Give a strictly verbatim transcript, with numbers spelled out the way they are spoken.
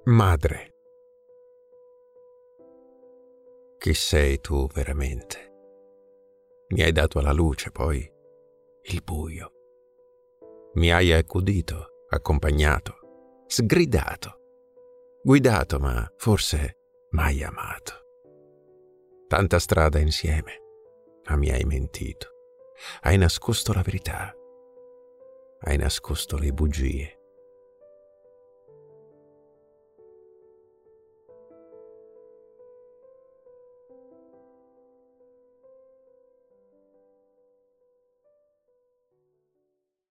Madre, chi sei tu veramente? Mi hai dato la luce, poi il buio. Mi hai accudito, accompagnato, sgridato, guidato, ma forse mai amato. Tanta strada insieme, ma mi hai mentito. Hai nascosto la verità, hai nascosto le bugie.